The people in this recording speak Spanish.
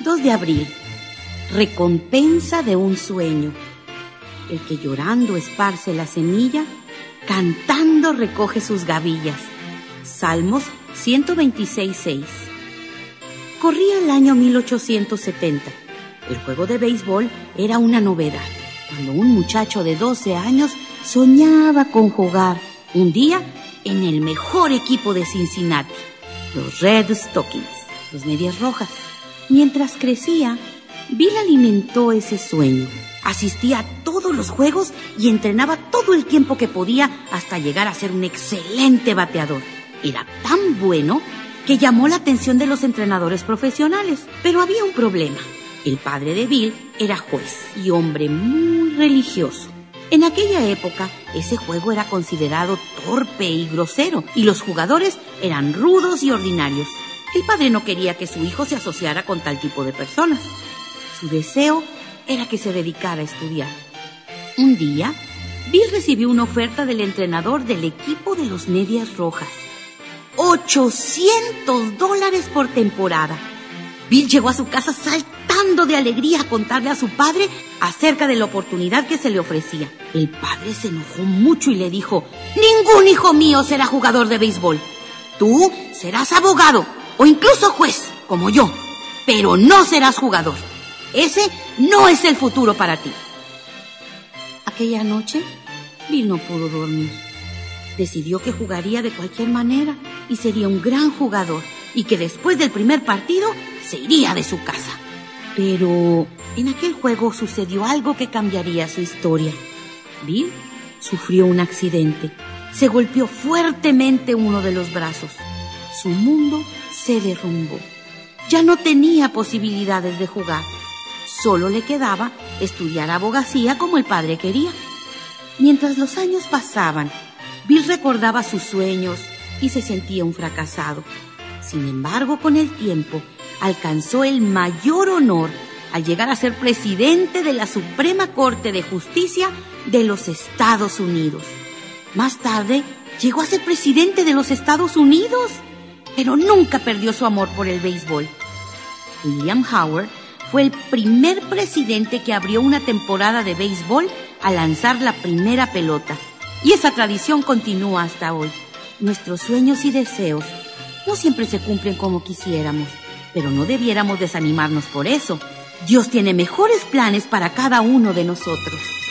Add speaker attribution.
Speaker 1: 2 de abril, recompensa de un sueño. El que llorando esparce la semilla, cantando recoge sus gavillas. Salmos 126:6. Corría el año 1870. El juego de béisbol era una novedad, cuando un muchacho de 12 años soñaba con jugar un día en el mejor equipo de Cincinnati, los Red Stockings, los Medias Rojas. Mientras crecía, Bill alimentó ese sueño. Asistía a todos los juegos y entrenaba todo el tiempo que podía hasta llegar a ser un excelente bateador. Era tan bueno que llamó la atención de los entrenadores profesionales. Pero había un problema. El padre de Bill era juez y hombre muy religioso. En aquella época, ese juego era considerado torpe y grosero, y los jugadores eran rudos y ordinarios. El padre no quería que su hijo se asociara con tal tipo de personas. Su deseo era que se dedicara a estudiar. Un día, Bill recibió una oferta del entrenador del equipo de los Medias Rojas. $800 por temporada. Bill llegó a su casa saltando de alegría a contarle a su padre acerca de la oportunidad que se le ofrecía. El padre se enojó mucho y le dijo: «Ningún hijo mío será jugador de béisbol. Tú serás abogado o incluso juez, como yo, pero no serás jugador. Ese no es el futuro para ti». Aquella noche, Bill no pudo dormir. Decidió que jugaría de cualquier manera y sería un gran jugador, y que después del primer partido se iría de su casa. Pero en aquel juego sucedió algo que cambiaría su historia. Bill sufrió un accidente. Se golpeó fuertemente uno de los brazos. Su mundo se derrumbó. Ya no tenía posibilidades de jugar. Solo le quedaba estudiar abogacía como el padre quería. Mientras los años pasaban, Bill recordaba sus sueños y se sentía un fracasado. Sin embargo, con el tiempo, alcanzó el mayor honor al llegar a ser presidente de la Suprema Corte de Justicia de los Estados Unidos. Más tarde, llegó a ser presidente de los Estados Unidos, pero nunca perdió su amor por el béisbol. William Howard fue el primer presidente que abrió una temporada de béisbol al lanzar la primera pelota. Y esa tradición continúa hasta hoy. Nuestros sueños y deseos no siempre se cumplen como quisiéramos, pero no debiéramos desanimarnos por eso. Dios tiene mejores planes para cada uno de nosotros.